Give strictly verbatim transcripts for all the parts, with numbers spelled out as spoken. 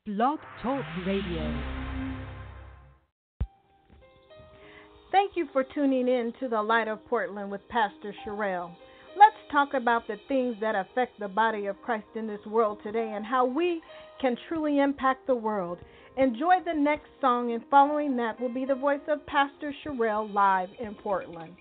Blog Talk Radio. Thank you for tuning in to the Light of Portland with Pastor Sherelle. Let's talk about the things that affect the body of Christ in this world today and how we can truly impact the world. Enjoy the next song, and following that will be the voice of Pastor Sherelle live in Portland.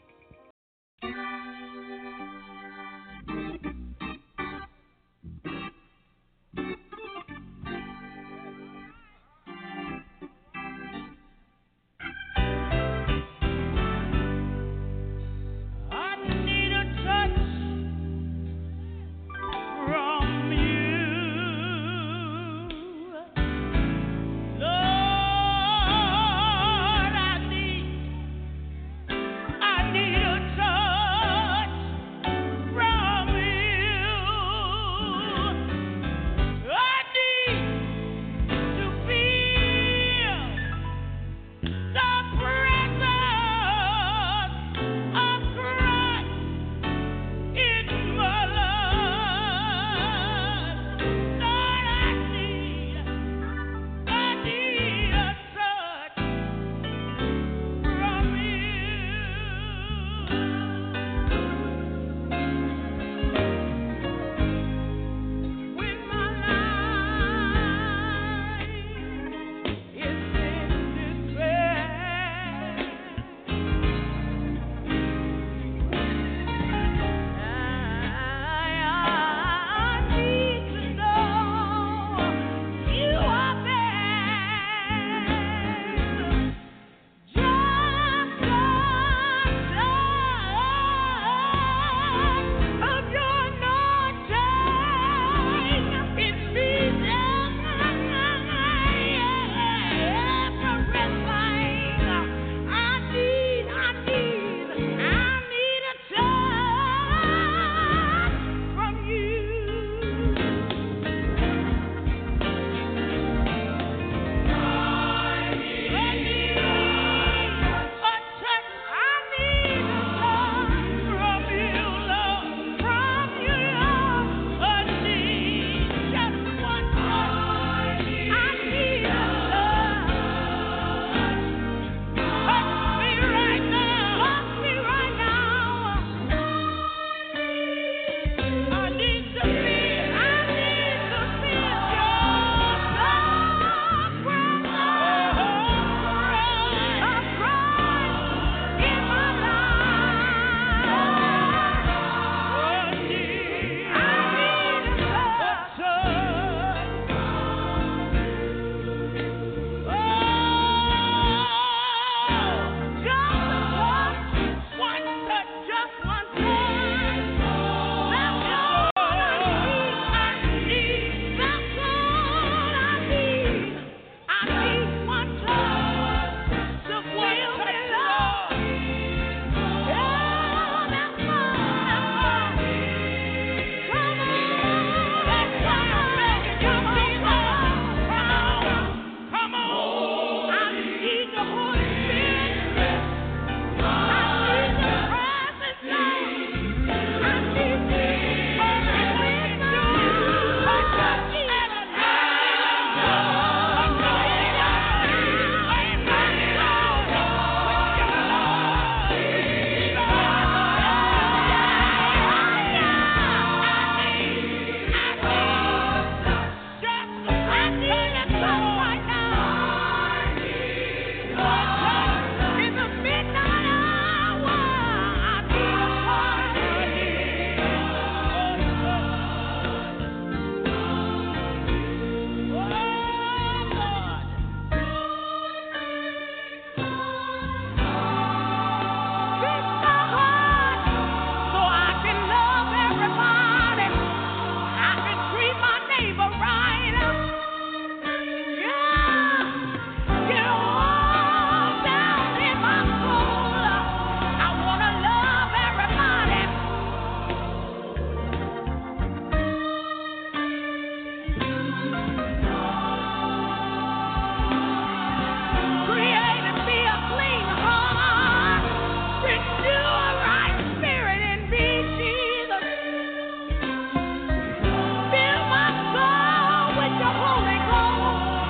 Fill my soul with your Holy Ghost.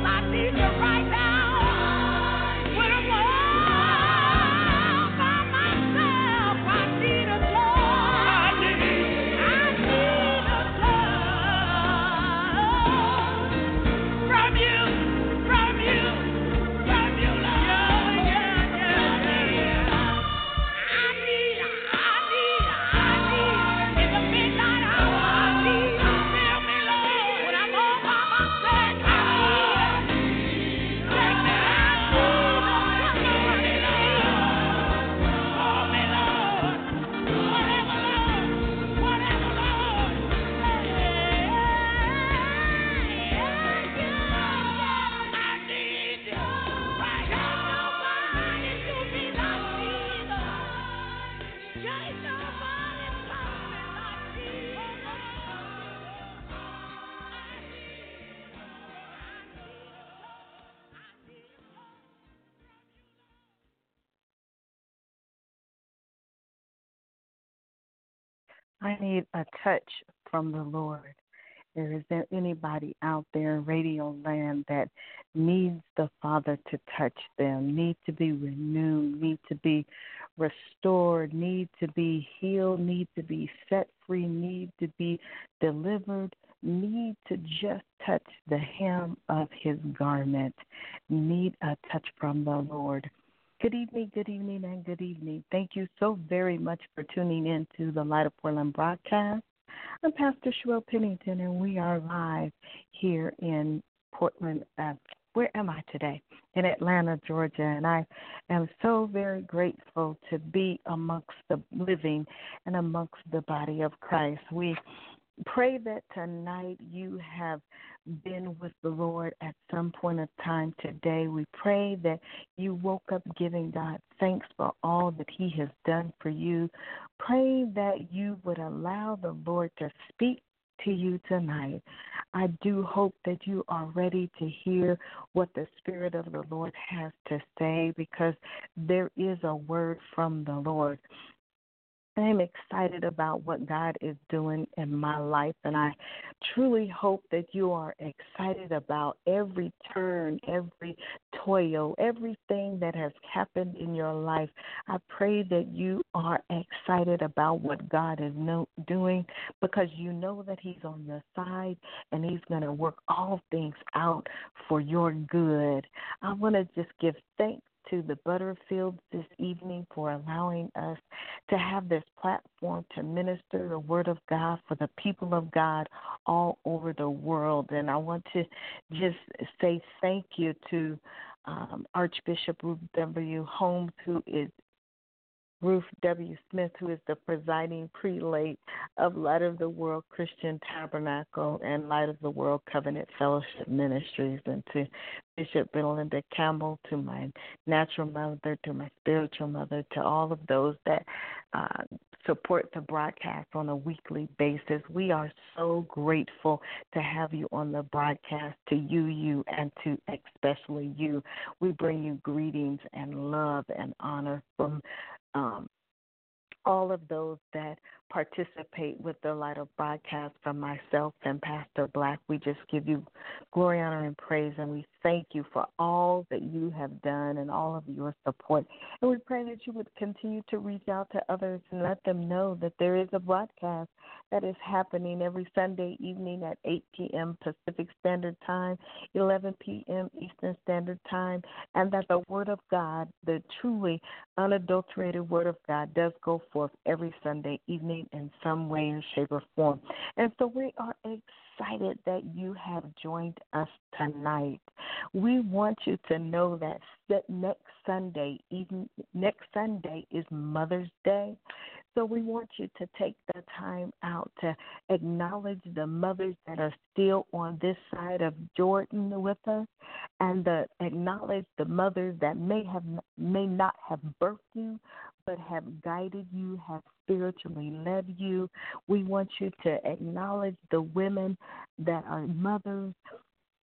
I need a touch from the Lord. There is there anybody out there in radio land that needs the Father to touch them, need to be renewed, need to be restored, need to be healed, need to be set free, need to be delivered, need to just touch the hem of his garment, need a touch from the Lord. Good evening, good evening, and good evening. Thank you so very much for tuning in to the Light of Portland broadcast. I'm Pastor Sherelle Pennington, and we are live here in Portland. Uh, where am I today? In Atlanta, Georgia. And I am so very grateful to be amongst the living and amongst the body of Christ. We pray that tonight you have been with the Lord at some point of time today. We pray that you woke up giving God thanks for all that he has done for you. Pray that you would allow the Lord to speak to you tonight. I do hope that you are ready to hear what the Spirit of the Lord has to say, because there is a word from the Lord. I'm excited about what God is doing in my life, and I truly hope that you are excited about every turn, every toil, everything that has happened in your life. I pray that you are excited about what God is no- doing, because you know that he's on your side and he's going to work all things out for your good. I want to just give thanks to the Butterfields this evening for allowing us to have this platform to minister the Word of God for the people of God all over the world. And I want to just say thank you to um, Archbishop Ruth W. Holmes, who is Ruth W. Smith, who is the presiding prelate of Light of the World Christian Tabernacle and Light of the World Covenant Fellowship Ministries, and to Bishop Belinda Campbell, to my natural mother, to my spiritual mother, to all of those that uh, support the broadcast on a weekly basis. We are so grateful to have you on the broadcast, to you, you, and to especially you. We bring you greetings and love and honor from Um, all of those that participate with the Light of broadcast, from myself and Pastor Black. We just give you glory, honor, and praise, and we thank you for all that you have done and all of your support. And we pray that you would continue to reach out to others and let them know that there is a broadcast that is happening every Sunday evening at eight p.m. Pacific Standard Time, eleven p.m. Eastern Standard Time, and that the Word of God, the truly unadulterated Word of God, does go forth every Sunday evening in some way or shape or form. And so we are excited that you have joined us tonight. We want you to know that next Sunday, even next Sunday is Mother's Day. So we want you to take the time out to acknowledge the mothers that are still on this side of Jordan with us, and the, acknowledge the mothers that may have may not have birthed you, but have guided you, have spiritually led you. We want you to acknowledge the women that are mothers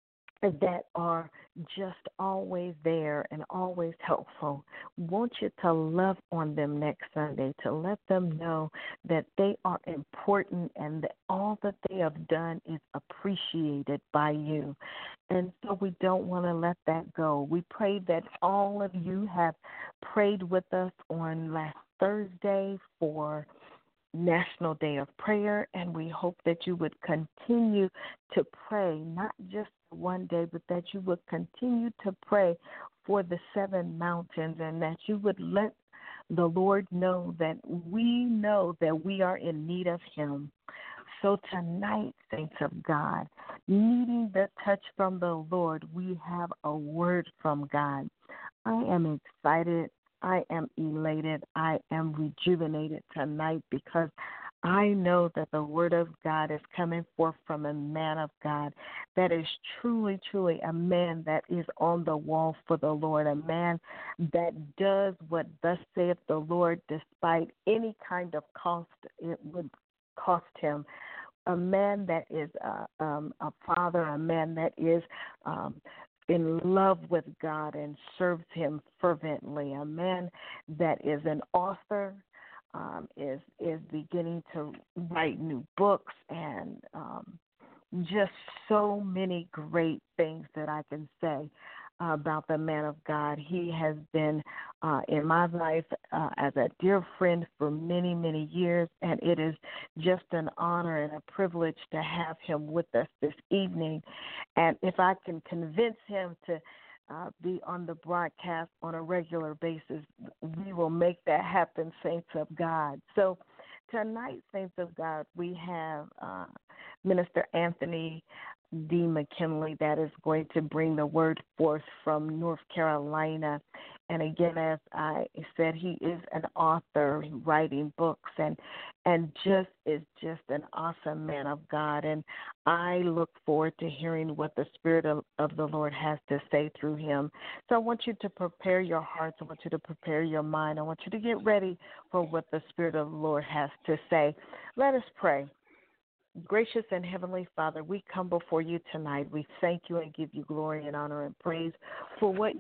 that are just always there and always helpful. Want you to love on them next Sunday, to let them know that they are important and that all that they have done is appreciated by you. And so we don't want to let that go. We pray that all of you have prayed with us on last Thursday for National Day of Prayer, and we hope that you would continue to pray, not just one day, but that you would continue to pray for the seven mountains, and that you would let the Lord know that we know that we are in need of Him. So tonight, saints of God, needing the touch from the Lord, we have a word from God. I am excited. I am elated. I am rejuvenated tonight because I know that the word of God is coming forth from a man of God that is truly, truly a man that is on the wall for the Lord, a man that does what thus saith the Lord despite any kind of cost it would cost him, a man that is a, um, a father, a man that is um, in love with God and serves Him fervently, a man that is an author, um, is is beginning to write new books, and um, just so many great things that I can say about the man of God. He has been uh, in my life uh, as a dear friend for many, many years, and it is just an honor and a privilege to have him with us this evening. And if I can convince him to uh, be on the broadcast on a regular basis, we will make that happen, saints of God. So tonight, saints of God, we have uh, Minister Anthony D. McKinley that is going to bring the word forth from North Carolina. And again, as I said, he is an author writing books and and just is just an awesome man of God. And I look forward to hearing what the Spirit of, of the Lord has to say through him. So I want you to prepare your hearts. I want you to prepare your mind. I want you to get ready for what the Spirit of the Lord has to say. Let us pray. Gracious and Heavenly Father, we come before you tonight. We thank you and give you glory and honor and praise for what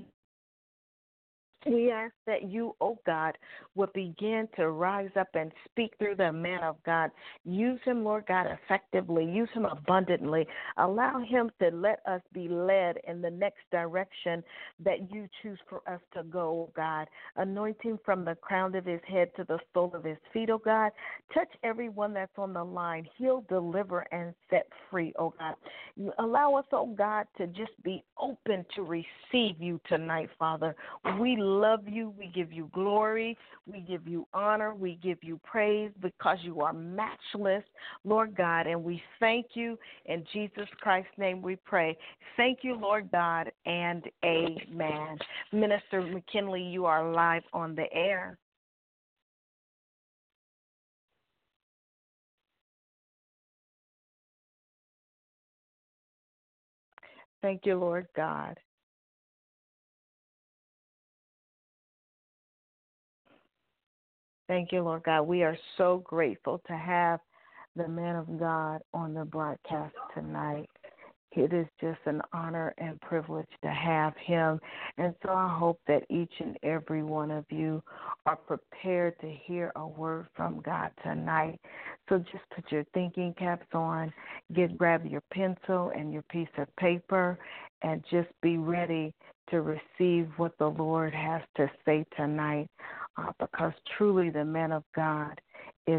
we ask that you, oh God, will begin to rise up and speak through the man of God. Use him, Lord God, effectively. Use him abundantly. Allow him to let us be led in the next direction that you choose for us to go, oh God. Anoint him from the crown of his head to the sole of his feet, oh God. Touch everyone that's on the line. Heal, deliver, and set free, oh God. Allow us, oh God, to just be open to receive you tonight, Father. We love you. We give you glory. We give you honor. We give you praise because you are matchless, Lord God, and we thank you. In Jesus Christ's name we pray. Thank you, Lord God, and amen. Minister McKinley, you are live on the air. Thank you, Lord God. Thank you, Lord God. We are so grateful to have the man of God on the broadcast tonight. It is just an honor and privilege to have him. And so I hope that each and every one of you are prepared to hear a word from God tonight. So just put your thinking caps on, get grab your pencil and your piece of paper, and just be ready to receive what the Lord has to say tonight. Uh, because truly the man of God is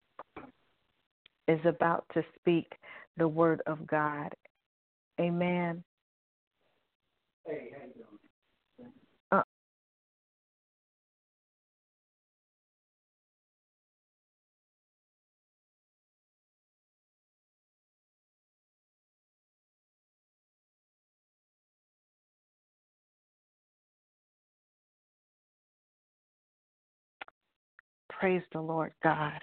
is about to speak the word of God. Amen. Hey, how you doing? Uh, praise the Lord God.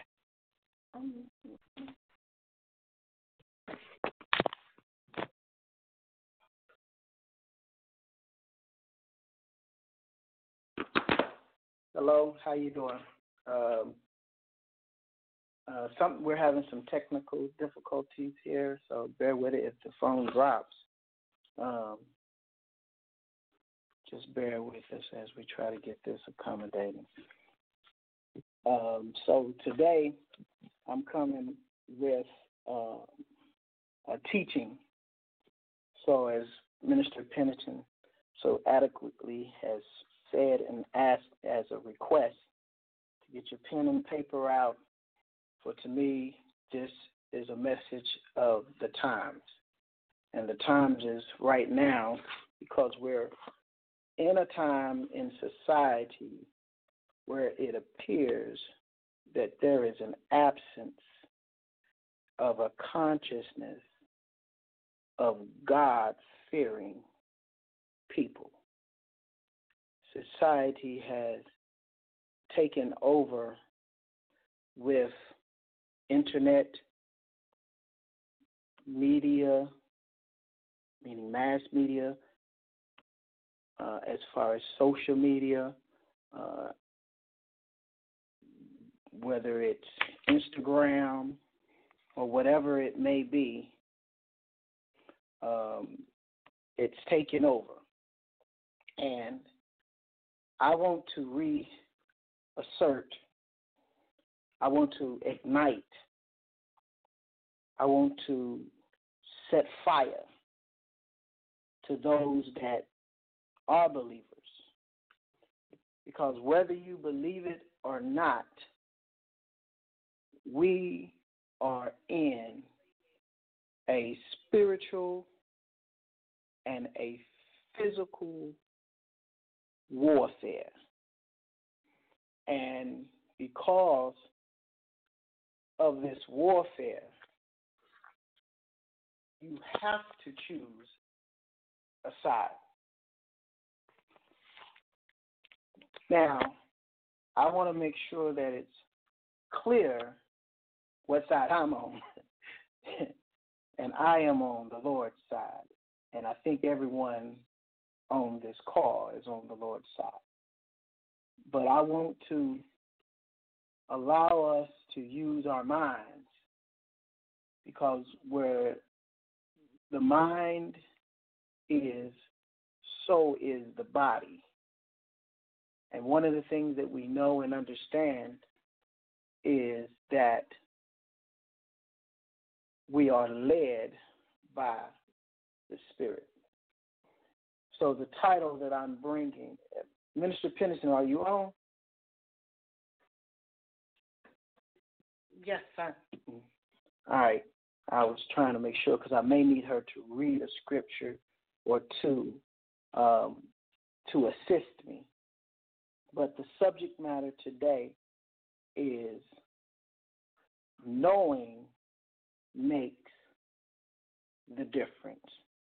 Hello, how you doing? Um, uh, some we're having some technical difficulties here, so bear with it if the phone drops. Um, just bear with us as we try to get this accommodating. Um, so today I'm coming with uh, a teaching. So as Minister Pennington so adequately has said and asked as a request to get your pen and paper out, for to me, this is a message of the times. And the times is right now because we're in a time in society where it appears that there is an absence of a consciousness of God-fearing people. Society has taken over with internet, media, meaning mass media, uh, as far as social media, uh, whether it's Instagram or whatever it may be, um, it's taken over. And I want to reassert, I want to ignite, I want to set fire to those that are believers. Because whether you believe it or not, we are in a spiritual and a physical warfare. And because of this warfare, you have to choose a side. Now, I want to make sure that it's clear what side I'm on. And I am on the Lord's side. And I think everyone on this call is on the Lord's side. But I want to allow us to use our minds, because where the mind is, so is the body. And one of the things that we know and understand is that we are led by the Spirit. So the title that I'm bringing, Minister Pennington, are you on? Yes, sir. All right. I was trying to make sure because I may need her to read a scripture or two um, to assist me. But the subject matter today is knowing makes the difference.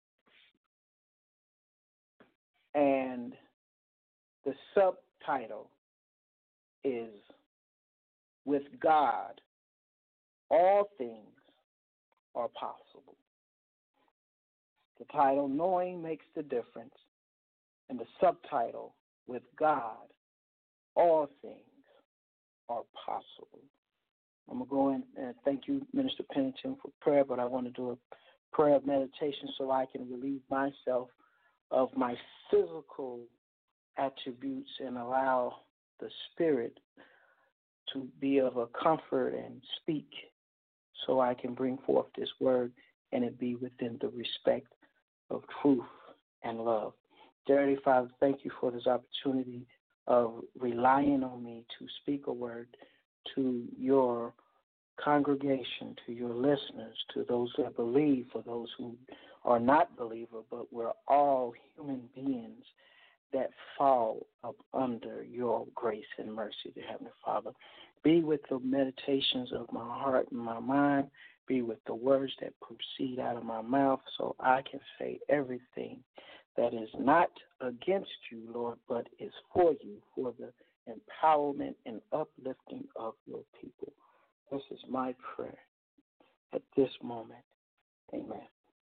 And the subtitle is, with God, all things are possible. The title, Knowing Makes the Difference, and the subtitle, with God, all things are possible. I'm going to go in and thank you, Minister Pennington, for prayer, but I want to do a prayer of meditation so I can relieve myself of my physical attributes and allow the Spirit to be of a comfort and speak so I can bring forth this word and it be within the respect of truth and love. Dear Heavenly Father, thank you for this opportunity of relying on me to speak a word to your congregation, to your listeners, to those that believe, for those who are not believer, but we're all human beings that fall up under your grace and mercy, dear Heavenly Father. Be with the meditations of my heart and my mind. Be with the words that proceed out of my mouth so I can say everything that is not against you, Lord, but is for you, for the empowerment and uplifting of your people. This is my prayer at this moment. Amen.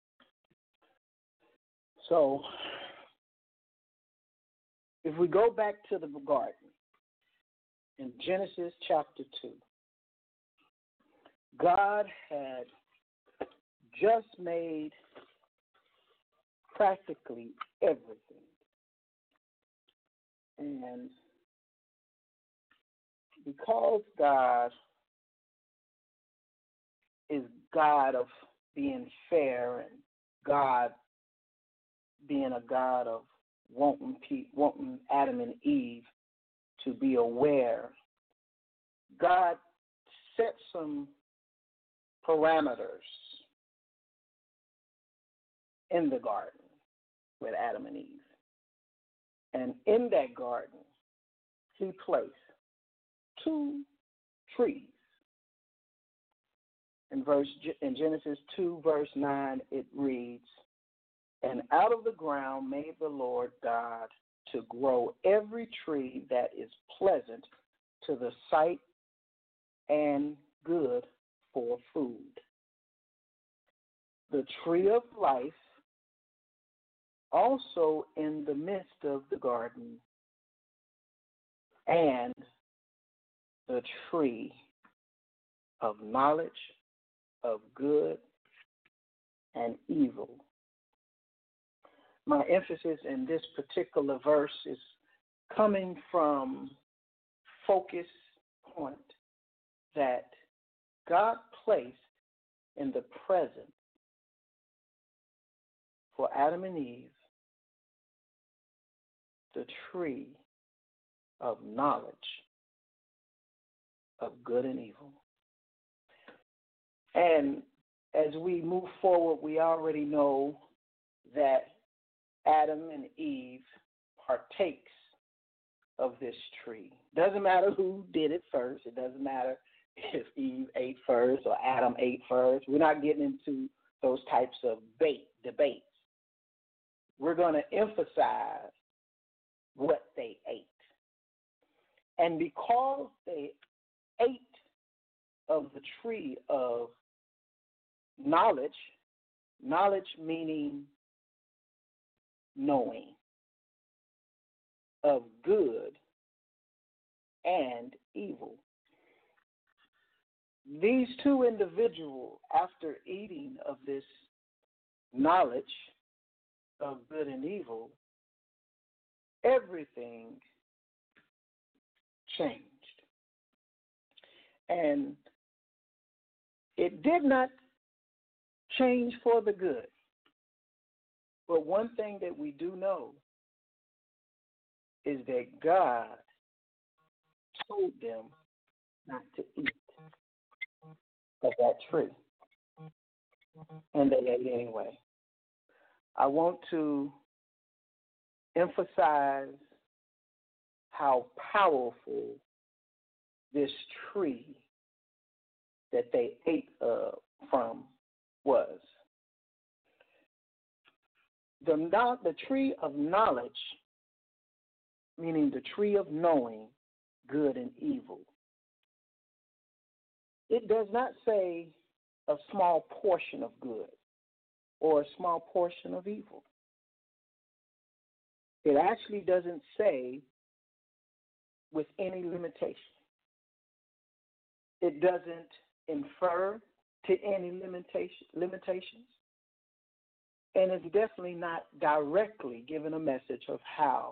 So, if we go back to the garden, in Genesis chapter two, God had just made practically everything. And because God is God of being fair and God being a God of wanting, pe- wanting Adam and Eve to be aware, God set some parameters in the garden with Adam and Eve. And in that garden, he placed two trees. In verse in Genesis two, verse nine, it reads, "And out of the ground made the Lord God to grow every tree that is pleasant to the sight and good for food. The tree of life also in the midst of the garden, and the tree of knowledge of good and evil." My emphasis in this particular verse is coming from focus point that God placed in the present for Adam and Eve the tree of knowledge of good and evil. And as we move forward, we already know that Adam and Eve partakes of this tree. Doesn't matter who did it first. It doesn't matter if Eve ate first or Adam ate first. We're not getting into those types of bait, debates. We're going to emphasize what they ate. And because they ate of the tree of knowledge, knowledge meaning knowing, of good and evil. These two individuals, after eating of this knowledge of good and evil, everything changed. And it did not change for the good. But one thing that we do know is that God told them not to eat of that tree. And they ate anyway. I want to emphasize how powerful this tree that they ate uh, from was. The, the tree of knowledge, meaning the tree of knowing good and evil, it does not say a small portion of good or a small portion of evil. It actually doesn't say with any limitation. It doesn't infer to any limitation, limitations. And it's definitely not directly giving a message of how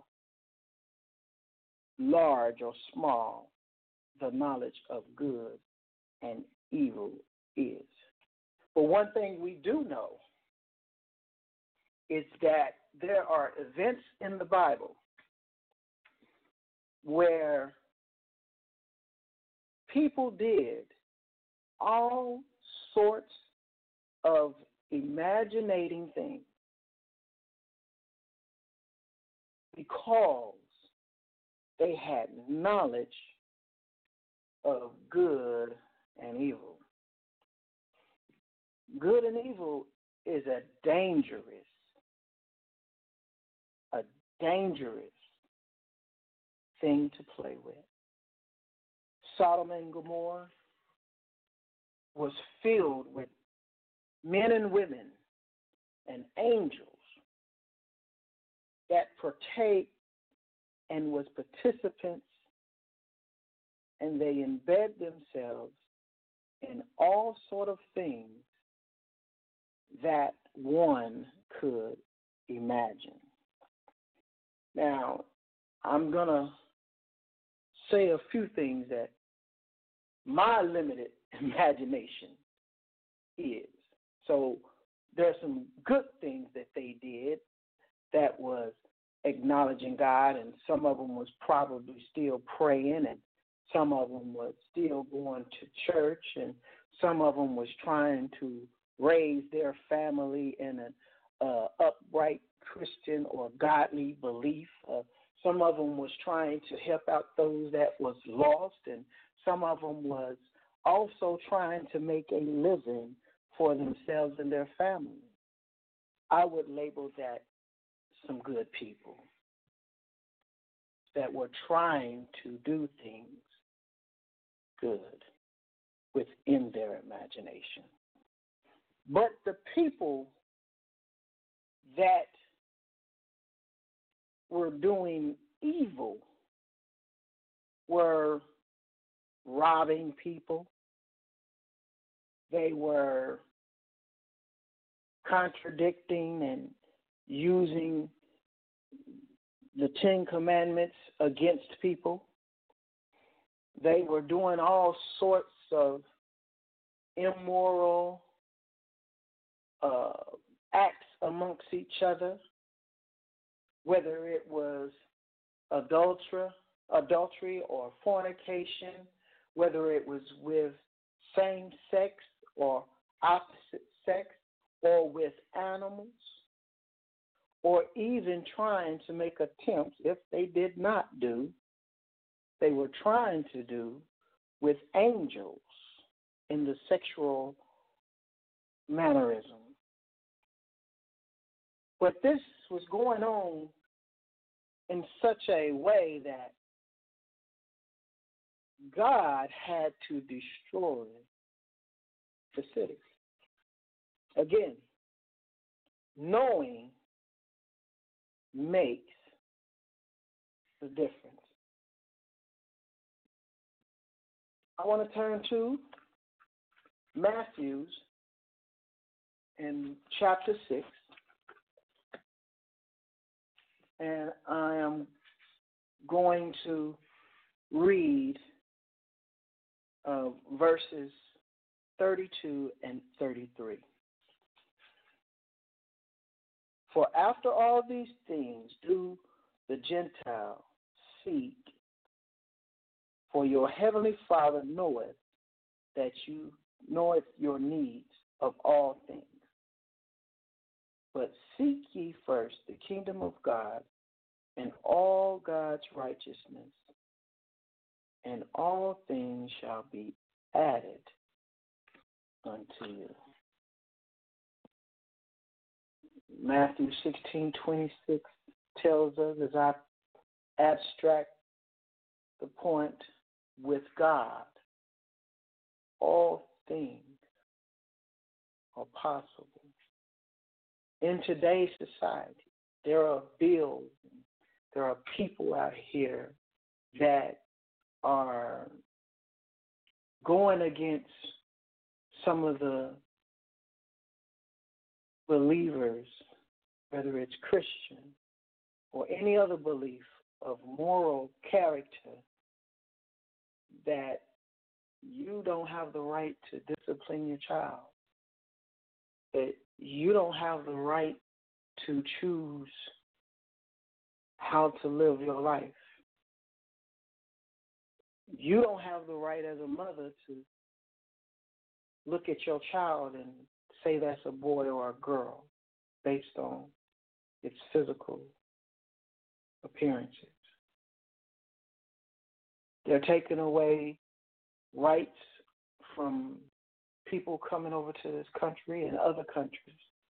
large or small the knowledge of good and evil is. But one thing we do know is that there are events in the Bible where people did all sorts of imaginating things because they had knowledge of good and evil. Good and evil is a dangerous, a dangerous thing to play with. Sodom and Gomorrah was filled with men and women and angels that partake and was participants, and they embed themselves in all sort of things that one could imagine. Now, I'm going to say a few things that my limited imagination is. So there's some good things that they did that was acknowledging God, and some of them was probably still praying, and some of them was still going to church, and some of them was trying to raise their family in an uh, upright Christian or godly belief. Uh, some of them was trying to help out those that was lost, and some of them was also trying to make a living for themselves and their family. I would label that some good people that were trying to do things good within their imagination. But the people that were doing evil were robbing people. They were contradicting and using the Ten Commandments against people. They were doing all sorts of immoral uh, acts amongst each other, whether it was adultery, adultery or fornication, whether it was with same sex or opposite sex, or with animals, or even trying to make attempts, if they did not do, they were trying to do with angels in the sexual mannerism. But this was going on in such a way that God had to destroy the city. Again, knowing makes the difference. I want to turn to Matthew's in chapter six, and I am going to read uh, verses thirty-two and thirty-three. For after all these things do the Gentiles seek, for your heavenly Father knoweth that you knoweth your needs of all things. But seek ye first the kingdom of God and all God's righteousness, and all things shall be added unto you. Matthew sixteen twenty-six tells us, as I abstract the point, with God, all things are possible. In today's society, there are bills, there are people out here that are going against some of the believers, whether it's Christian or any other belief of moral character, that you don't have the right to discipline your child, that you don't have the right to choose how to live your life. You don't have the right as a mother to look at your child and say that's a boy or a girl based on its physical appearances. They're taking away rights from people coming over to this country and other countries.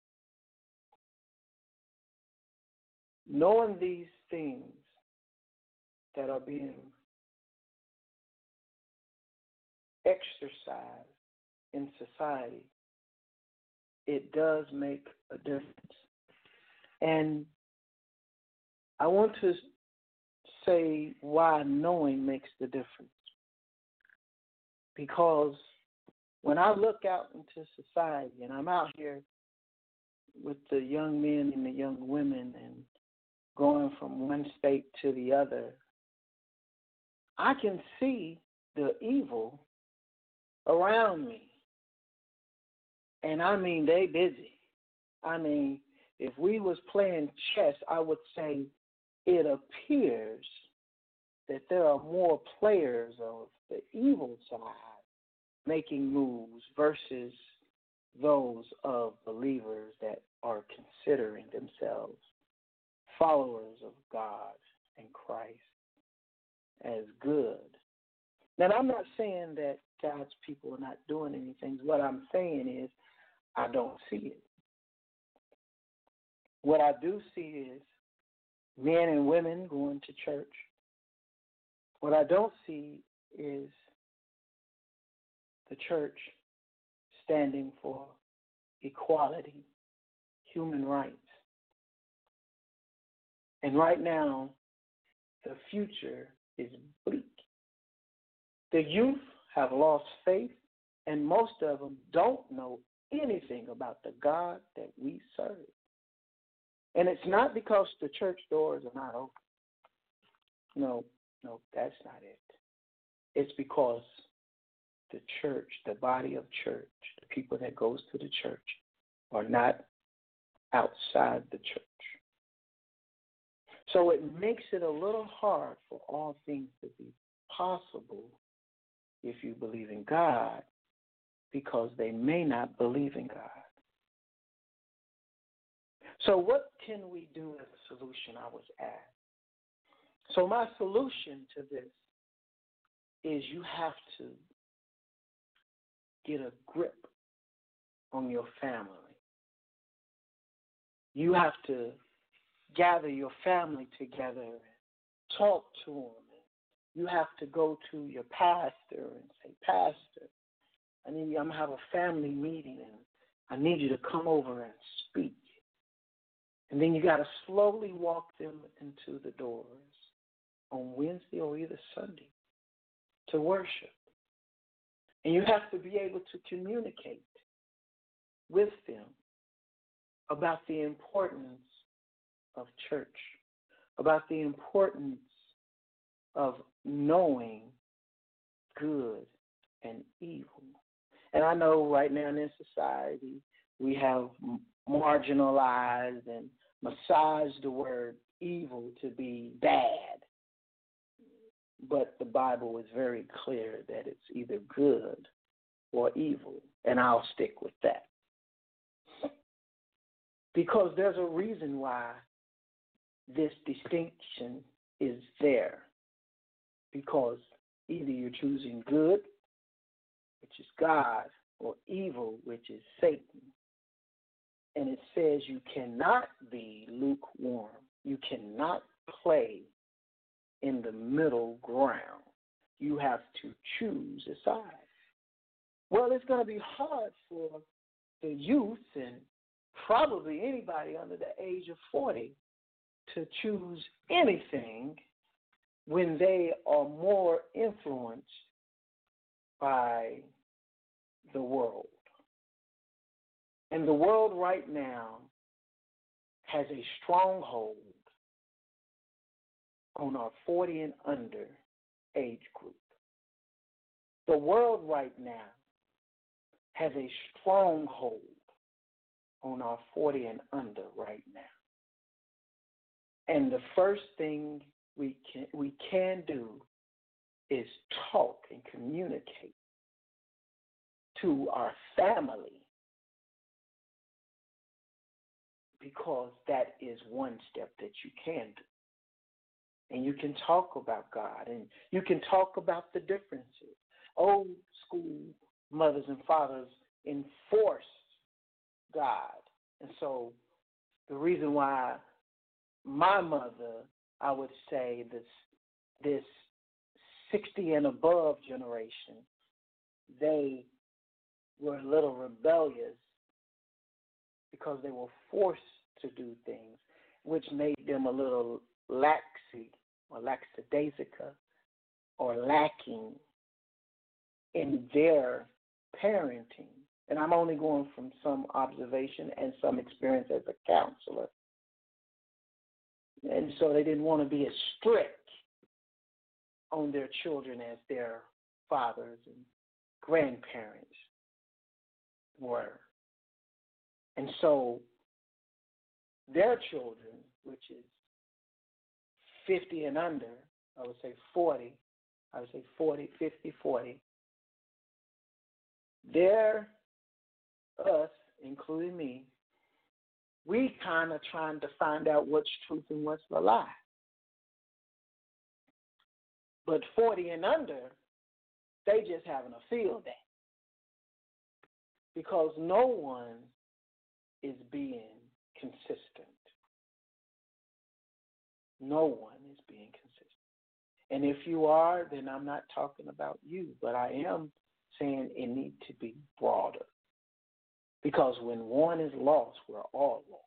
Knowing these things that are being exercised in society, it does make a difference. And I want to say why knowing makes the difference. Because when I look out into society, and I'm out here with the young men and the young women and going from one state to the other, I can see the evil around me. And I mean, they busy. I mean, if we was playing chess, I would say it appears that there are more players of the evil side making moves versus those of believers that are considering themselves followers of God and Christ as good. Now, I'm not saying that God's people are not doing anything. What I'm saying is I don't see it. What I do see is men and women going to church. What I don't see is the church standing for equality, human rights. And right now, the future is bleak. The youth have lost faith, and most of them don't know anything about the God that we serve. And it's not because the church doors are not open. No, no, that's not it. It's because the church, the body of church, the people that goes to the church are not outside the church. So it makes it a little hard for all things to be possible if you believe in God, because they may not believe in God. So what can we do as a solution, I was asked. So my solution to this is you have to get a grip on your family. You have to gather your family together and talk to them. You have to go to your pastor and say, Pastor, I need you, I'm going to have a family meeting and I need you to come over and speak. And then you got to slowly walk them into the doors on Wednesday or either Sunday to worship. And you have to be able to communicate with them about the importance of church, about the importance of knowing good and evil. And I know right now in this society we have marginalized and massaged the word evil to be bad. But the Bible is very clear that it's either good or evil, and I'll stick with that. Because there's a reason why this distinction is there. Because either you're choosing good, which is God, or evil, which is Satan. And it says you cannot be lukewarm. You cannot play in the middle ground. You have to choose a side. Well, it's going to be hard for the youth and probably anybody under the age of forty to choose anything when they are more influenced by the world. And the world right now has a stronghold on our forty and under age group. The world right now has a stronghold on our forty and under right now. And the first thing we can we can do is talk and communicate to our family, because that is one step that you can do. And you can talk about God, and you can talk about the differences. Old school mothers and fathers enforced God. And so the reason why my mother, I would say this this sixty and above generation, they were a little rebellious because they were forced to do things, which made them a little laxy or lackadaisical or lacking in their parenting. And I'm only going from some observation and some experience as a counselor. And so they didn't want to be as strict on their children as their fathers and grandparents were. And so their children, which is fifty and under, I would say forty, I would say forty, fifty, forty, they're, us, including me, we kind of trying to find out what's truth and what's the lie. But forty and under, they just having a field day. Because no one is being consistent. No one is being consistent. And if you are, then I'm not talking about you, but I am saying it needs to be broader. Because when one is lost, we're all lost.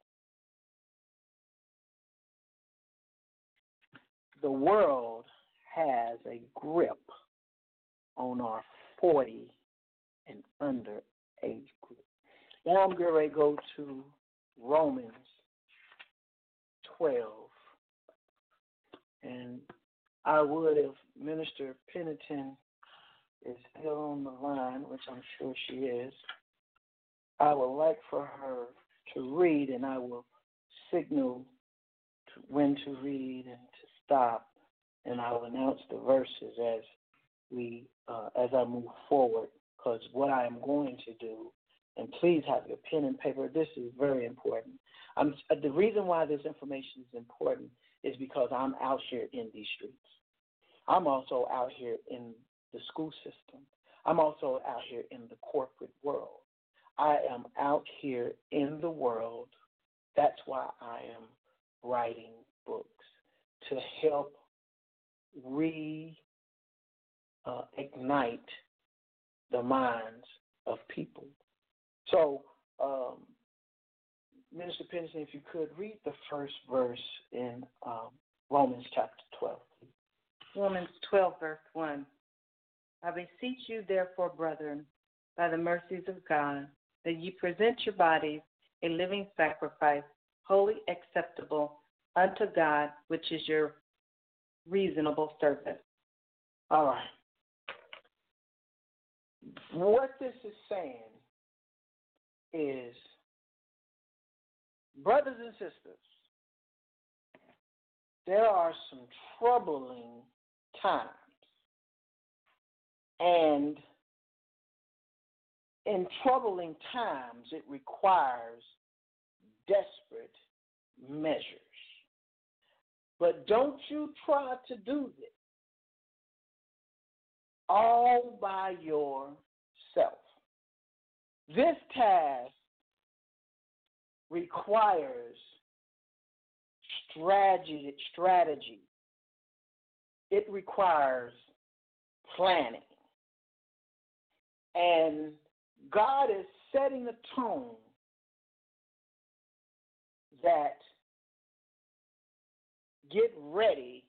The world has a grip on our forty and under age group. Now I'm going to go to Romans twelve. And I would, if Minister Pennington is still on the line, which I'm sure she is, I would like for her to read, and I will signal to when to read and to stop, and I will announce the verses as we, uh, as I move forward, because what I am going to do, and please have your pen and paper, this is very important. I'm, the reason why this information is important is because I'm out here in these streets. I'm also out here in the school system. I'm also out here in the corporate world. I am out here in the world. That's why I am writing books, to help reignite uh, the minds of people. So, um, Minister Pennington, if you could read the first verse in um, Romans chapter twelve. Romans twelve, verse one. I beseech you, therefore, brethren, by the mercies of God, that ye present your bodies a living sacrifice, wholly acceptable unto God, which is your reasonable service. All right. What this is saying is, brothers and sisters, there are some troubling times. And in troubling times, it requires desperate measures. But don't you try to do this all by yourself. This task requires strategy, strategy. It requires planning. And God is setting a tone that get ready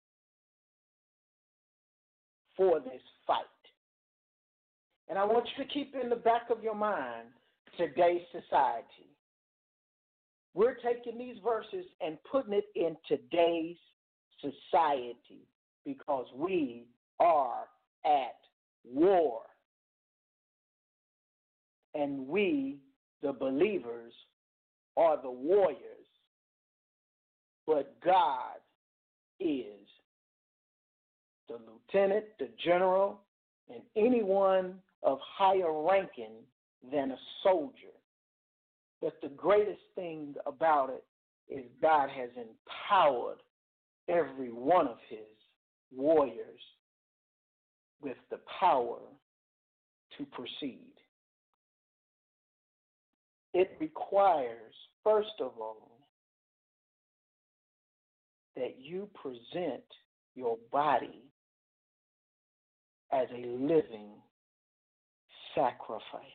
for this fight. And I want you to keep in the back of your mind today's society. We're taking these verses and putting it in today's society because we are at war. And we, the believers, are the warriors. But God is the lieutenant, the general, and anyone of higher ranking than a soldier. But the greatest thing about it is God has empowered every one of his warriors with the power to proceed. It requires, first of all, that you present your body as a living sacrifice.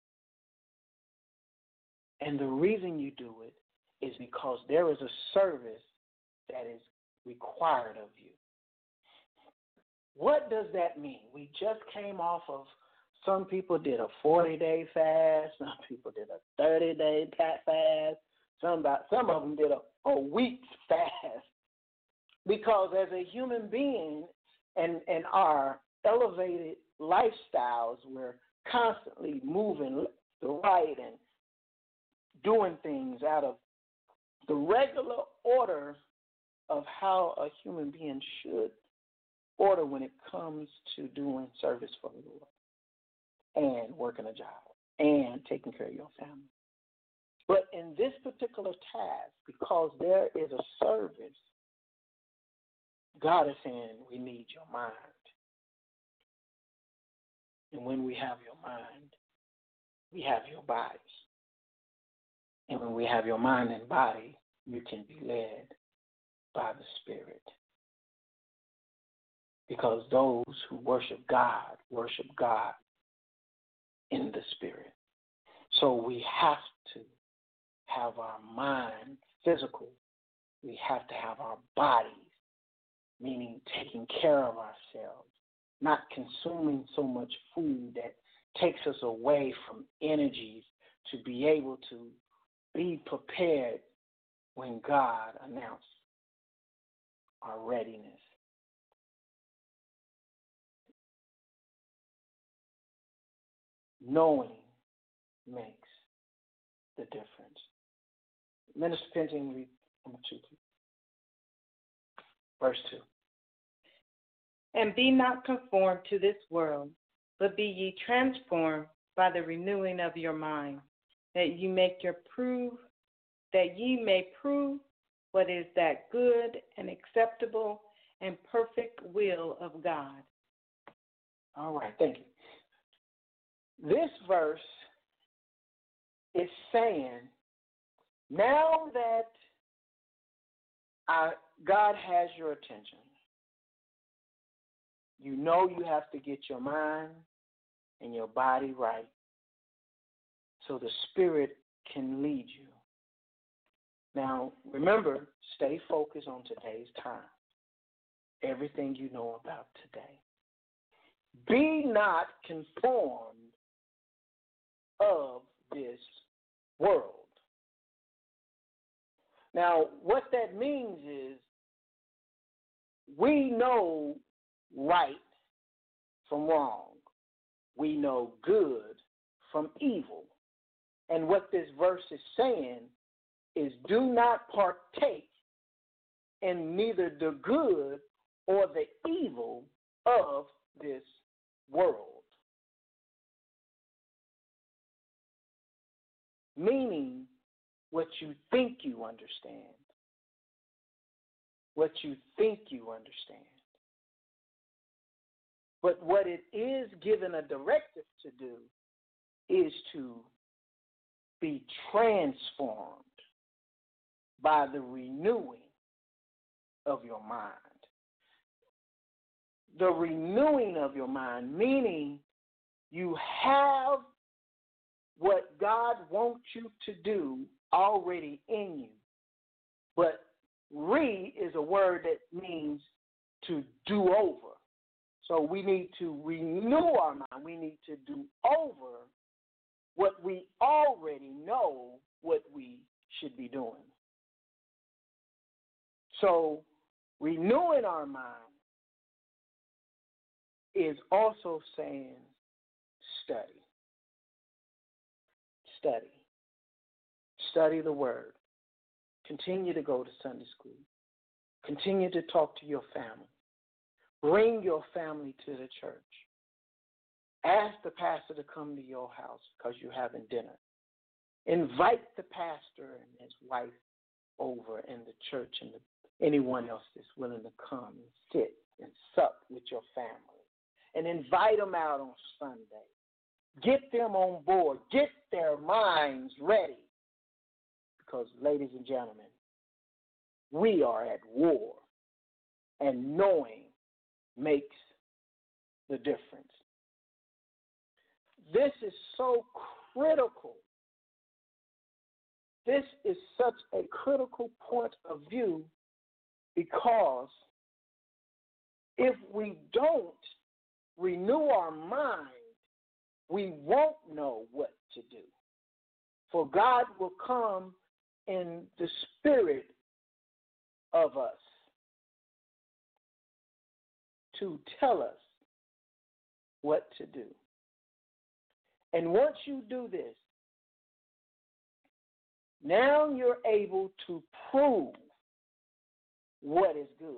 And the reason you do it is because there is a service that is required of you. What does that mean? We just came off of Some people did a forty-day fast. Some people did a thirty-day fast. Some, about, some of them did a, a week's fast. Because as a human being and, and our elevated lifestyles, we're constantly moving left to right and doing things out of the regular order of how a human being should order when it comes to doing service for the Lord and working a job and taking care of your family. But in this particular task, because there is a service, God is saying we need your mind. And when we have your mind, we have your bodies. And when we have your mind and body, you can be led by the Spirit. Because those who worship God, worship God in the Spirit. So we have to have our mind physical. We have to have our bodies, meaning taking care of ourselves, not consuming so much food that takes us away from energies to be able to be prepared when God announced our readiness. Knowing makes the difference. Minister Penton, read number two, please. Verse two. And be not conformed to this world, but be ye transformed by the renewing of your mind, that ye make your prove, that ye may prove what is that good and acceptable and perfect will of God. All right, thank you. This verse is saying, now that our, God has your attention, you know you have to get your mind and your body right so the Spirit can lead you. Now, remember, stay focused on today's time, everything you know about today. Be not conformed of this world. Now, what that means is we know right from wrong. We know good from evil. And what this verse is saying is do not partake in neither the good or the evil of this world. Meaning what you think you understand. What you think you understand. But what it is given a directive to do is to be transformed by the renewing of your mind. The renewing of your mind, meaning you have what God wants you to do already in you. But re is a word that means to do over. So we need to renew our mind. We need to do over what we already know what we should be doing. So renewing our mind is also saying study. Study. Study the Word. Continue to go to Sunday school. Continue to talk to your family. Bring your family to the church. Ask the pastor to come to your house because you're having dinner. Invite the pastor and his wife over in the church and the, anyone else that's willing to come and sit and sup with your family. And invite them out on Sunday. Get them on board. Get their minds ready. Because, ladies and gentlemen, we are at war. And knowing makes the difference. This is so critical. This is such a critical point of view because if we don't renew our mind we won't know what to do. For God will come in the spirit of us to tell us what to do. And once you do this, now you're able to prove what is good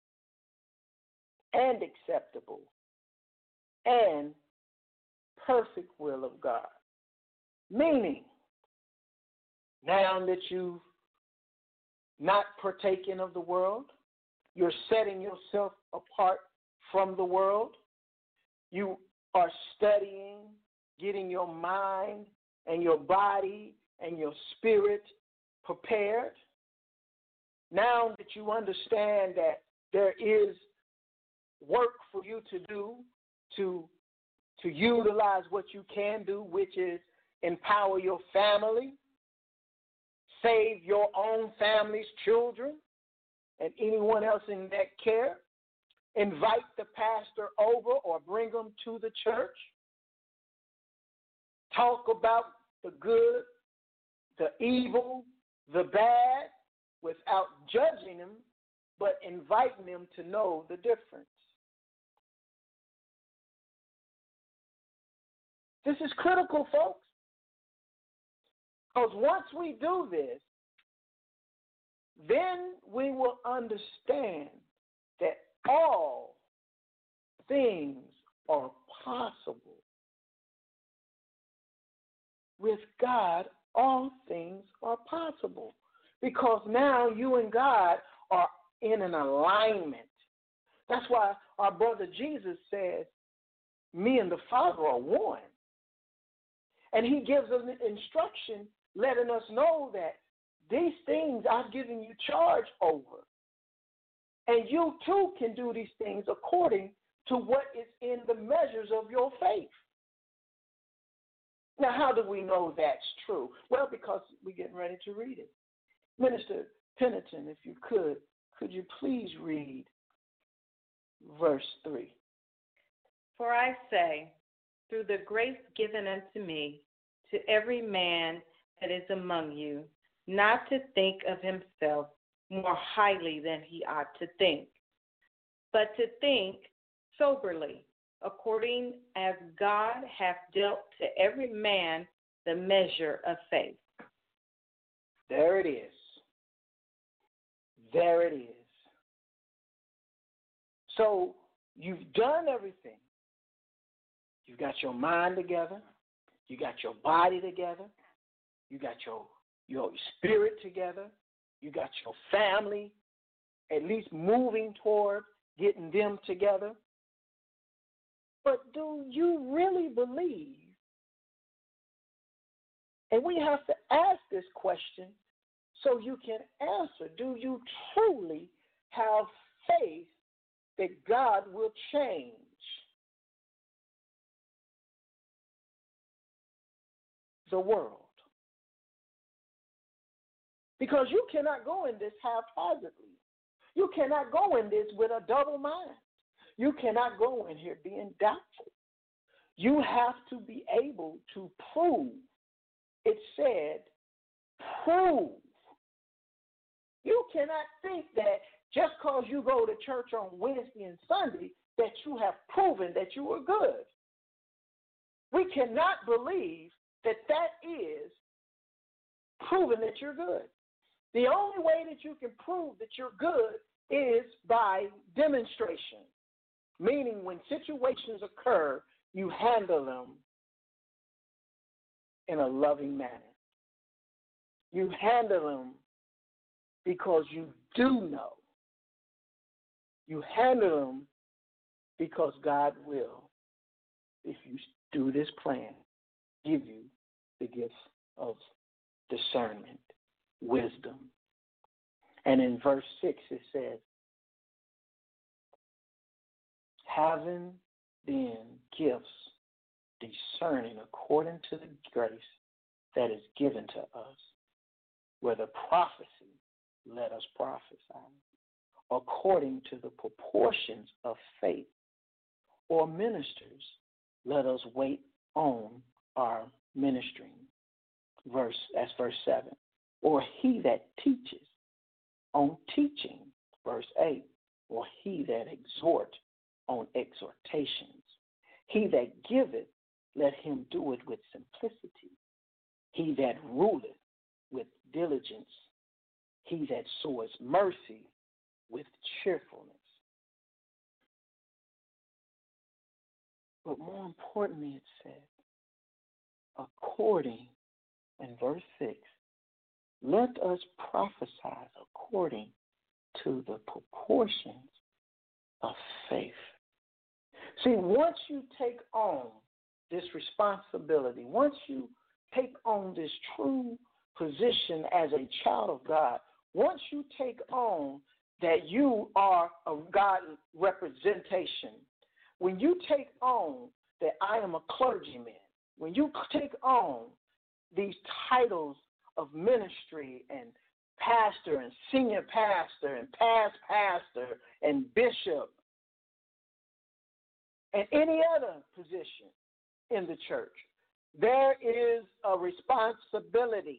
and acceptable and perfect will of God. Meaning, now that you've not partaken of the world, you're setting yourself apart from the world, you are studying, getting your mind and your body and your spirit prepared. Now that you understand that there is work for you to do to, to utilize what you can do, which is empower your family, save your own family's children and anyone else in that care, invite the pastor over or bring them to the church, talk about the good, the evil, the bad, without judging them, but inviting them to know the difference. This is critical, folks, because once we do this, then we will understand that all things are possible. With God, all things are possible. Because now you and God are in an alignment. That's why our brother Jesus says, me and the Father are one. And he gives us an instruction letting us know that these things I've given you charge over. And you too can do these things according to what is in the measures of your faith. Now, how do we know that's true? Well, because we're getting ready to read it. Minister Pennington, if you could, could you please read verse three? For I say, through the grace given unto me, to every man that is among you, not to think of himself more highly than he ought to think, but to think soberly, according as God hath dealt to every man the measure of faith. There it is. There it is. So you've done everything. You got your mind together. You got your body together. You got your, your spirit together. You got your family at least moving toward getting them together. But do you really believe? And we have to ask this question so you can answer. Do you truly have faith that God will change the world? Because you cannot go in this haphazardly. You cannot go in this with a double mind. You cannot go in here being doubtful. You have to be able to prove. It said, prove. You cannot think that just because you go to church on Wednesday and Sunday that you have proven that you are good. We cannot believe that that is proving that you're good. The only way that you can prove that you're good is by demonstration, meaning when situations occur, you handle them in a loving manner. You handle them because you do know. You handle them because God will, if you do this plan, give you the gift of discernment, wisdom. And in verse six it says, having then gifts discerning according to the grace that is given to us, whether prophecy, let us prophesy, according to the proportions of faith, or ministers, let us wait on our ministering. Verse, that's verse seven. Or he that teaches on teaching, verse eight. Or he that exhort on exhortations. He that giveth, let him do it with simplicity. He that ruleth with diligence. He that soweth mercy with cheerfulness. But more importantly, it says, according, in verse six, let us prophesy according to the proportions of faith. See, once you take on this responsibility, once you take on this true position as a child of God, once you take on that you are a God representation, when you take on that I am a clergyman, when you take on these titles of ministry and pastor and senior pastor and past pastor and bishop and any other position in the church, there is a responsibility,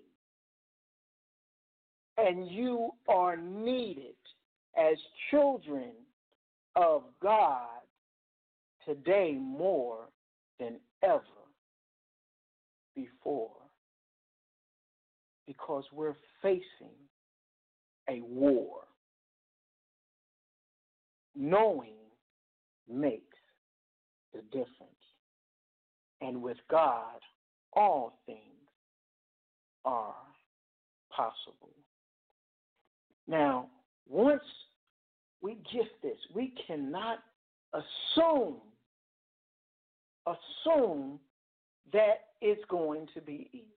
and you are needed as children of God today more than ever before, because we're facing a war. Knowing makes the difference. And with God, all things are possible. Now, once we get this, we cannot assume, assume that it's going to be easy.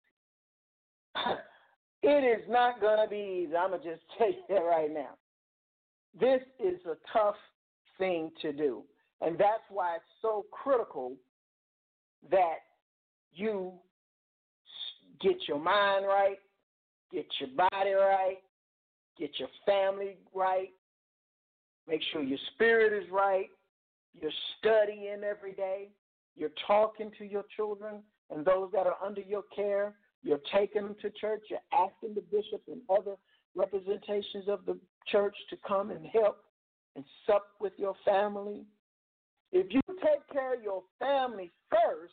It is not going to be easy. I'm going to just tell you that right now. This is a tough thing to do. And that's why it's so critical that you get your mind right, get your body right, get your family right, make sure your spirit is right, you're studying every day, you're talking to your children and those that are under your care, you're taking them to church, you're asking the bishop and other representations of the church to come and help and sup with your family. If you take care of your family first,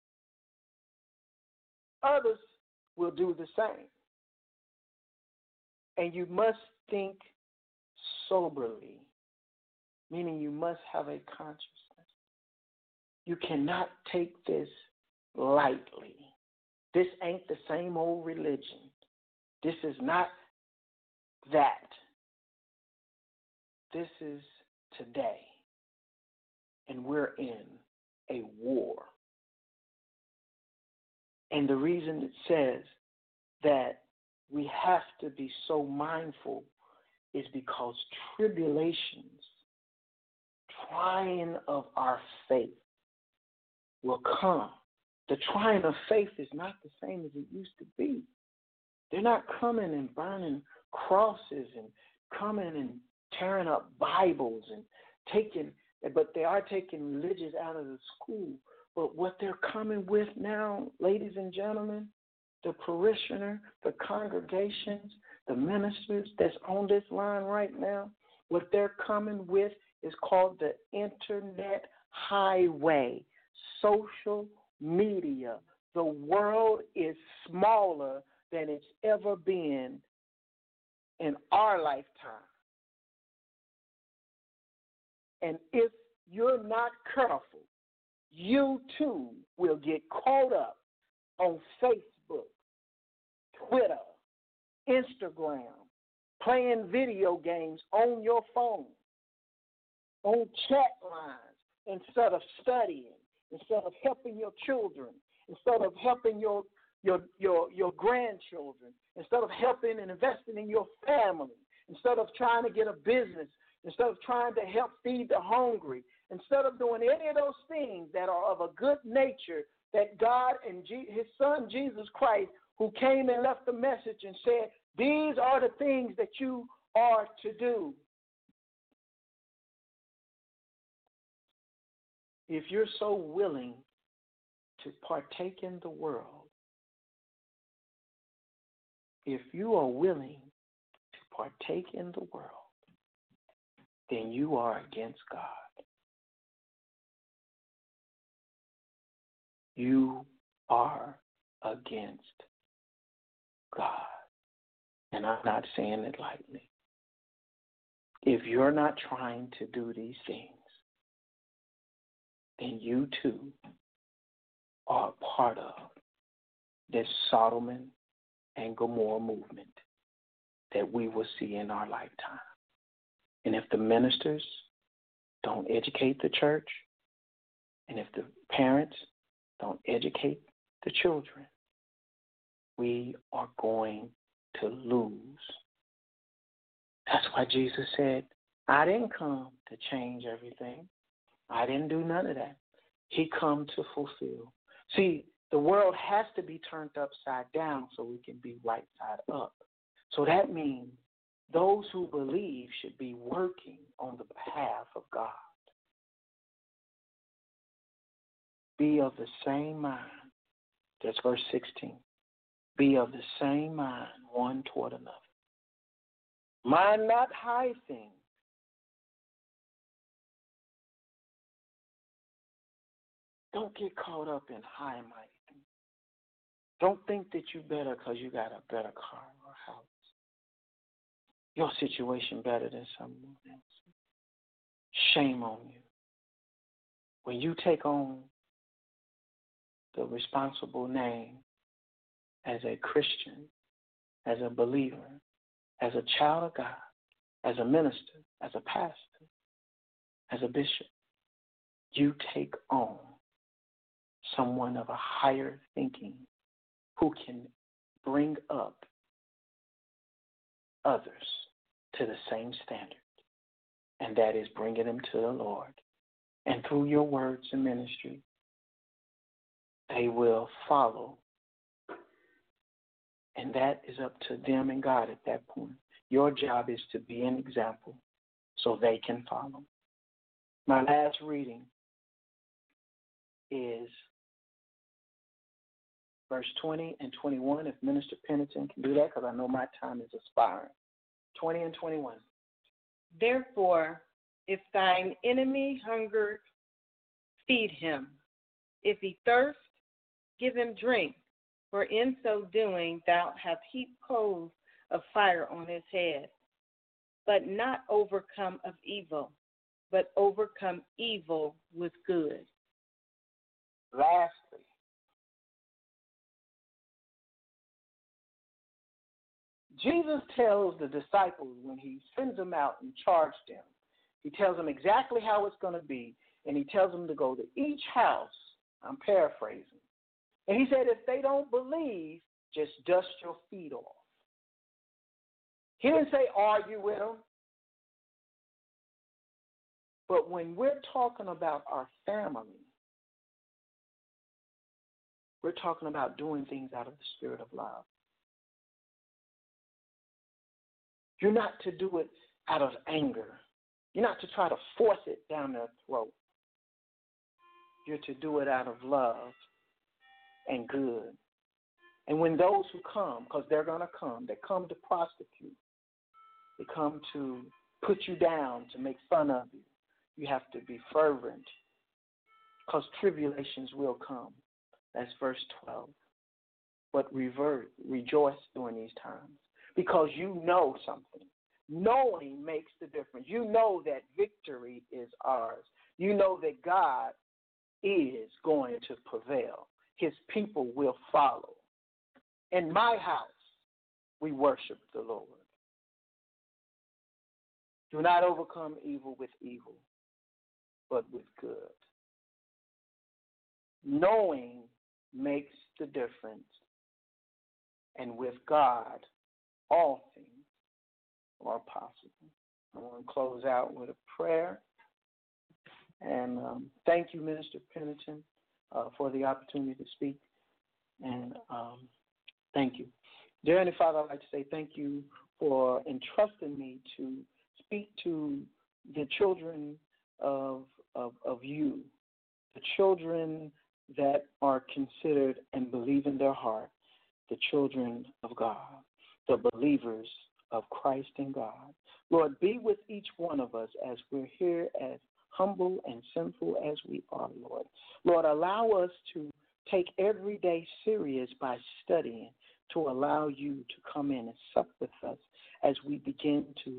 others will do the same. And you must think soberly, meaning you must have a consciousness. You cannot take this lightly. This ain't the same old religion. This is not that. This is today. And we're in a war. And the reason it says that we have to be so mindful is because tribulations, trying of our faith will come. The trying of faith is not the same as it used to be. They're not coming and burning crosses and coming and tearing up Bibles and taking, but they are taking religions out of the school. But what they're coming with now, ladies and gentlemen, the parishioner, the congregations, the ministers that's on this line right now, what they're coming with is called the internet highway, social media. The world is smaller than it's ever been in our lifetime. And if you're not careful, you too will get caught up on Facebook, Twitter, Instagram, playing video games on your phone, on chat lines, instead of studying, instead of helping your children, instead of helping your your your your grandchildren, instead of helping and investing in your family, instead of trying to get a business, instead of trying to help feed the hungry, instead of doing any of those things that are of a good nature that God and G- his son Jesus Christ, who came and left a message and said, these are the things that you are to do. If you're so willing to partake in the world, if you are willing to partake in the world, then you are against God. You are against God. And I'm not saying it lightly. If you're not trying to do these things, then you too are a part of this Sodom and Gomorrah movement that we will see in our lifetime. And if the ministers don't educate the church, and if the parents don't educate the children, we are going to lose. That's why Jesus said, I didn't come to change everything. I didn't do none of that. He come to fulfill. See, the world has to be turned upside down so we can be right side up. So that means those who believe should be working on the behalf of God. Be of the same mind. That's verse sixteen. Be of the same mind one toward another. Mind not high things. Don't get caught up in high and mighty things. Don't think that you better because you got a better car or house. Your situation better than someone else. Shame on you. When you take on the responsible name as a Christian, as a believer, as a child of God, as a minister, as a pastor, as a bishop, you take on someone of a higher thinking who can bring up others to the same standard, and that is bringing them to the Lord. And through your words and ministry, they will follow. And that is up to them and God at that point. Your job is to be an example so they can follow. My last reading is verse twenty and twenty-one. If Minister Pennington can do that, because I know my time is expiring. twenty and twenty-one. Therefore, if thine enemy hunger, feed him. If he thirst, give him drink. For in so doing thou hast heaped coals of fire on his head. But not overcome of evil, but overcome evil with good. Lastly, Jesus tells the disciples when he sends them out and charged them, he tells them exactly how it's going to be, and he tells them to go to each house. I'm paraphrasing. And he said, if they don't believe, just dust your feet off. He didn't say argue with them. But when we're talking about our family, we're talking about doing things out of the spirit of love. You're not to do it out of anger. You're not to try to force it down their throat. You're to do it out of love and good. And when those who come, because they're going to come, they come to prosecute, they come to put you down, to make fun of you, you have to be fervent, because tribulations will come. That's verse twelve. But revert, rejoice during these times, because you know something. Knowing makes the difference. You know that victory is ours. You know that God is going to prevail. His people will follow. In my house, we worship the Lord. Do not overcome evil with evil, but with good. Knowing makes the difference. And with God, all things are possible. I want to close out with a prayer. And um, thank you, Minister Pennington, uh, for the opportunity to speak. And um, thank you. Dear Heavenly Father, I'd like to say thank you for entrusting me to speak to the children of, of, of you, the children that are considered and believe in their heart the children of God, the believers of Christ and God. Lord, be with each one of us as we're here, as humble and sinful as we are, Lord. Lord, allow us to take every day serious by studying, to allow you to come in and sup with us as we begin to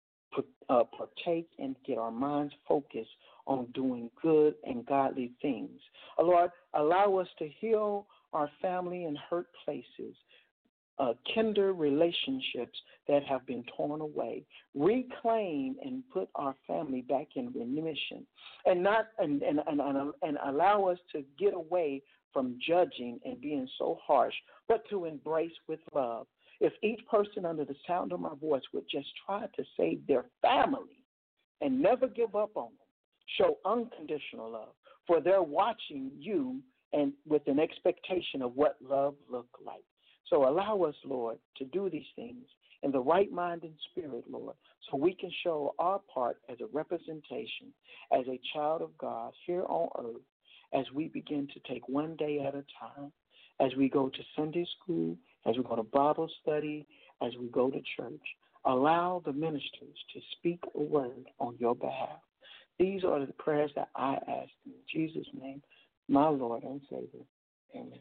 uh, partake and get our minds focused on doing good and godly things. Uh, Lord, allow us to heal our family and hurt places, uh, kindle relationships that have been torn away, reclaim and put our family back in remission, and not and, and, and, and allow us to get away from judging and being so harsh, but to embrace with love. If each person under the sound of my voice would just try to save their family and never give up on them, show unconditional love, for they're watching you and with an expectation of what love looked like. So allow us, Lord, to do these things in the right mind and spirit, Lord, so we can show our part as a representation, as a child of God here on earth, as we begin to take one day at a time, as we go to Sunday school, as we go to Bible study, as we go to church. Allow the ministers to speak a word on your behalf. These are the prayers that I ask in Jesus' name, my Lord and Savior. Amen.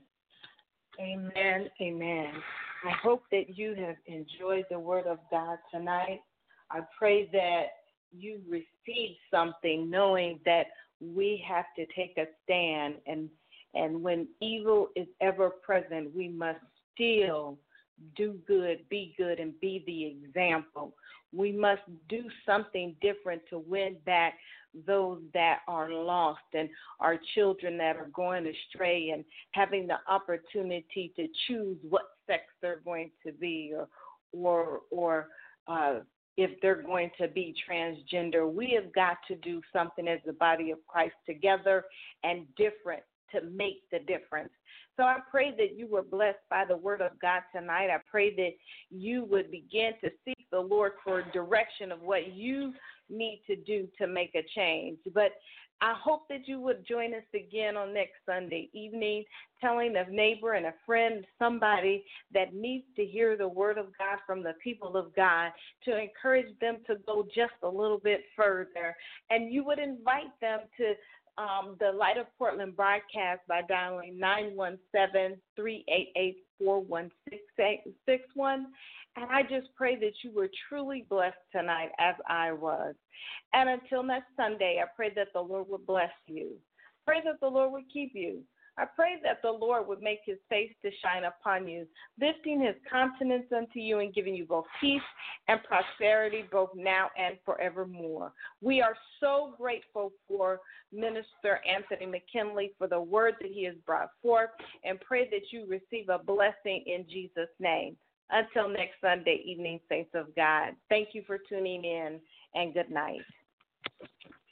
Amen. Amen. I hope that you have enjoyed the word of God tonight. I pray that you received something, knowing that we have to take a stand, and and when evil is ever present, we must still do good, be good, and be the example. We must do something different to win back those that are lost and our children that are going astray, and having the opportunity to choose what sex they're going to be, or or or uh, if they're going to be transgender. We have got to do something as the body of Christ together and different to make the difference. So I pray that you were blessed by the word of God tonight. I pray that you would begin to seek the Lord for direction of what you need to do to make a change. But I hope that you would join us again on next Sunday evening, telling a neighbor and a friend, somebody that needs to hear the word of God from the people of God, to encourage them to go just a little bit further. And you would invite them to Um, the Light of Portland broadcast by dialing nine one seven, three eight eight, four one six one. And I just pray that you were truly blessed tonight as I was. And until next Sunday, I pray that the Lord would bless you. Pray that the Lord would keep you. I pray that the Lord would make his face to shine upon you, lifting his countenance unto you and giving you both peace and prosperity, both now and forevermore. We are so grateful for Minister Anthony McKinley for the word that he has brought forth, and pray that you receive a blessing in Jesus' name. Until next Sunday evening, saints of God, thank you for tuning in, and good night.